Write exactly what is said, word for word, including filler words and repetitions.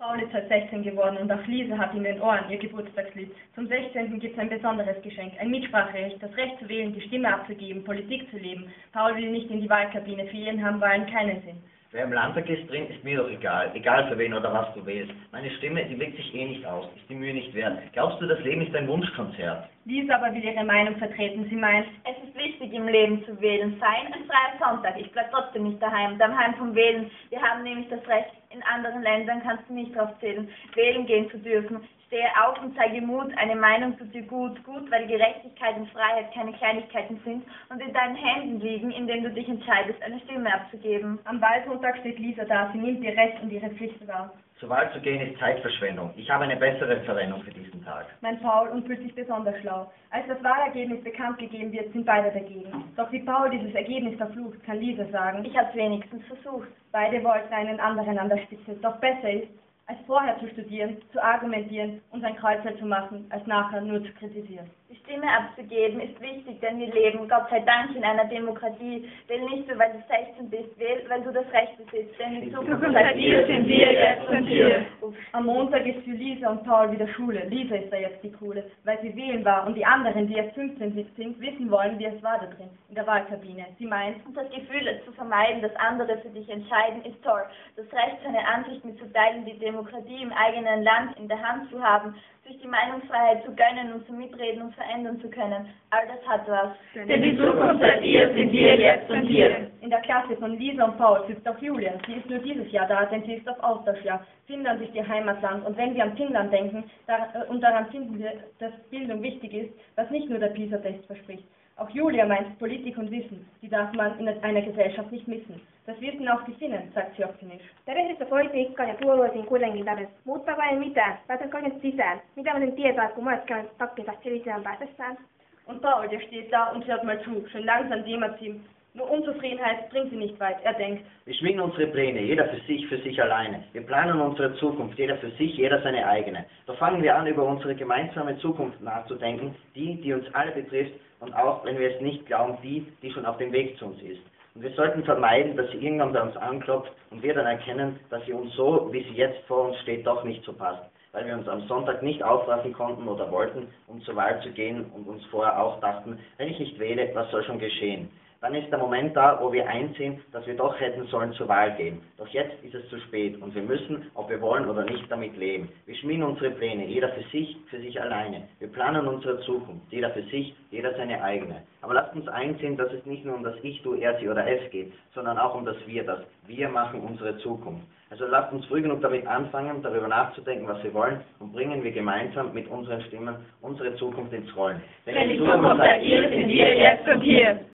Paul ist halt sechzehn geworden und auch Lisa hat in den Ohren ihr Geburtstagslied. Zum sechzehnten gibt es ein besonderes Geschenk, ein Mitspracherecht, das Recht zu wählen, die Stimme abzugeben, Politik zu leben. Paul will nicht in die Wahlkabine, für ihn haben Wahlen keinen Sinn. Wer im Landtag ist drin, ist mir doch egal. Egal für wen oder was du wählst. Meine Stimme, die wirkt sich eh nicht aus. Ist die Mühe nicht wert. Glaubst du, das Leben ist ein Wunschkonzert? Lisa aber will ihre Meinung vertreten. Sie meint, es ist wichtig, im Leben zu wählen. Fein, ein freier Sonntag. Ich bleib trotzdem nicht daheim. Daheim vom Wählen. Wir haben nämlich das Recht. In anderen Ländern kannst du nicht drauf zählen, wählen gehen zu dürfen. Stehe auf und zeige Mut, eine Meinung tut dir gut. Gut, weil Gerechtigkeit und Freiheit keine Kleinigkeiten sind und in deinen Händen liegen, indem du dich entscheidest, eine Stimme abzugeben. Am Wahlsonntag steht Lisa da. Sie nimmt ihr Recht und ihre Pflicht wahr. Zur Wahl zu gehen ist Zeitverschwendung. Ich habe eine bessere Verwendung für diesen Tag. Meint Paul und fühlt sich besonders schlau. Als das Wahlergebnis bekannt gegeben wird, sind beide dagegen. Doch wie Paul dieses Ergebnis verflucht, kann Lisa sagen, ich habe es wenigstens versucht. Beide wollten einen anderen an der Spitze. Doch besser ist, als vorher zu studieren, zu argumentieren und ein Kreuzfeld zu machen, als nachher nur zu kritisieren. Die Stimme abzugeben ist wichtig, denn wir leben, Gott sei Dank, in einer Demokratie. Wähl nicht so, weil du sechzehn bist, wähl, weil du das Recht besitzt, denn die Zukunft seid ihr, sind wir jetzt und hier. Am Montag ist für Lisa und Paul wieder Schule. Lisa ist da jetzt die Coole, weil sie wählen war und die anderen, die jetzt fünfzehn sind, wissen wollen, wie es war da drin, in der Wahlkabine. Sie meint, und das Gefühl, es zu vermeiden, dass andere für dich entscheiden, ist toll. Das Recht, seine Ansicht mitzuteilen, die Demokratie im eigenen Land in der Hand zu haben, sich die Meinungsfreiheit zu gönnen und zu mitreden und verändern zu können. All das hat was. Denn die Zukunft seid ihr, sind wir jetzt und hier. In der Klasse von Lisa und Paul sitzt auch Julia. Sie ist nur dieses Jahr da, denn sie ist auf Austauschjahr. Finnland ist ihr Heimatland und wenn wir an Finnland denken da, und daran finden wir, dass Bildung wichtig ist, was nicht nur der PISA-Test verspricht. Auch Julia meint Politik und Wissen, die darf man in einer Gesellschaft nicht missen. Das wissen auch die Finnen, sagt sie optimistisch. Tervehdessä politiikkaan ja puolueisiin kuitenkin tarvitse. Muuttaako ei mitään, pääsenkö nyt sisään? Mitä mä sen tietää, kun monet käynyt takkinsa sisään päästessään? Und Paul, der steht da und hört mal zu, schon langsam dämmert ihm. Nur Unzufriedenheit bringt sie nicht weit. Er denkt, wir schmieden unsere Pläne, jeder für sich, für sich alleine. Wir planen unsere Zukunft, jeder für sich, jeder seine eigene. Doch fangen wir an, über unsere gemeinsame Zukunft nachzudenken, die, die uns alle betrifft und auch, wenn wir es nicht glauben, die, die schon auf dem Weg zu uns ist. Und wir sollten vermeiden, dass sie irgendwann bei uns anklopft und wir dann erkennen, dass sie uns so, wie sie jetzt vor uns steht, doch nicht so passt. Weil wir uns am Sonntag nicht aufraffen konnten oder wollten, um zur Wahl zu gehen und uns vorher auch dachten, wenn ich nicht wähle, was soll schon geschehen? Dann ist der Moment da, wo wir einsehen, dass wir doch hätten sollen zur Wahl gehen. Doch jetzt ist es zu spät und wir müssen, ob wir wollen oder nicht, damit leben. Wir schmieden unsere Pläne, jeder für sich, für sich alleine. Wir planen unsere Zukunft, jeder für sich, jeder seine eigene. Aber lasst uns einsehen, dass es nicht nur um das Ich, Du, Er, Sie oder Es geht, sondern auch um das Wir, das Wir machen unsere Zukunft. Also lasst uns früh genug damit anfangen, darüber nachzudenken, was wir wollen, und bringen wir gemeinsam mit unseren Stimmen unsere Zukunft ins Rollen. Denn die Zukunft seid ihr, sind wir jetzt und hier.